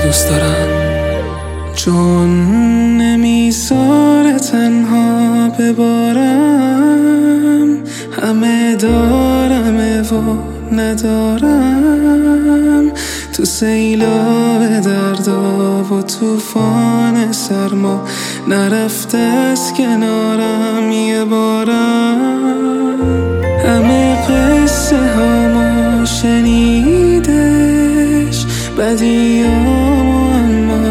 دوست دارم، چون نمیذاره تنها ببارم. همه دارمه و ندارم، تو سیلاب دردا و توفان سرما نرفته از کنارم یه بارم. همه قصه هامو شنیدش، بدیامو اما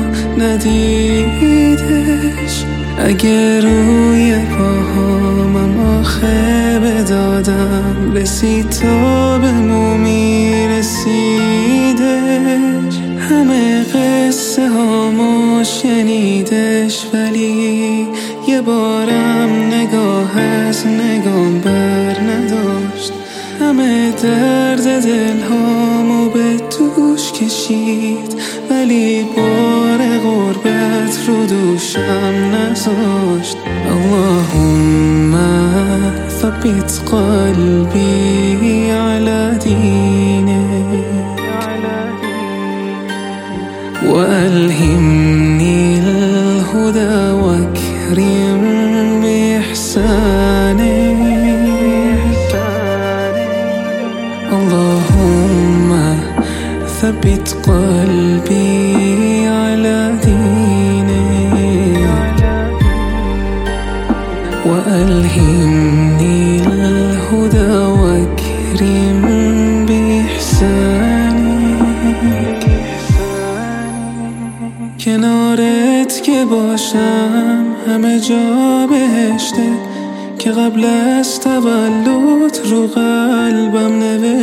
ندیدش. اگه روی پاهامم آخه بدادم، رسید تا به مو میرسیدش. همه قصه هامو شنیدش، ولی یه بارم نگاه از نگام بر نداشت. همه درد دل هامو به دوش کشید، ولی بار غربت رو دوشم نذاشت. اللهم ثبت قلبي على دينك وألهمني الهدى واكرم بإحسانك. اللهم ثبت قلبي على دينك وألهمني الهدى واكرم بإحسانك. کنارت که باشم همه جا بهشته، که قبل از تولد رو قلبم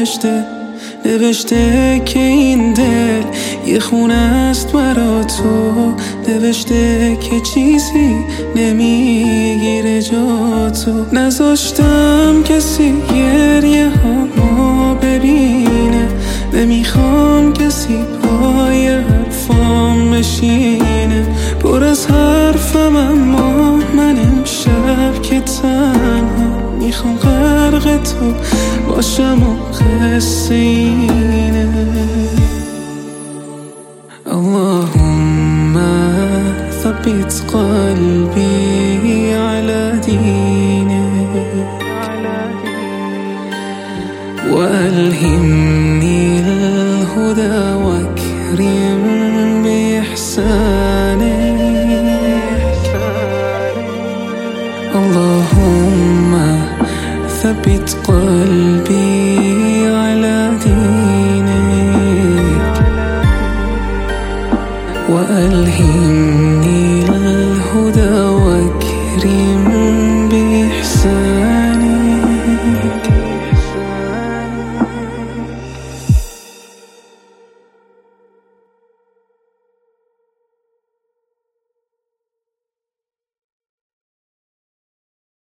نوشته که این دل یه خونه است برا تو. نوشته که چیزی نمیگیره جا تو. نذاشتم کسی گریه هامو ببینه، نمیخوام کسی پای حرفام بشینه. پر از حرفم اما من امشب که تنها میخوام غرق تو باشم و قصه اینه. اللهم ثبت قلبي على دينك وألهمني الهدى واكرم بإحسانك. اللهم ثبت قلبي على دينك وألهمني الهدى واكرم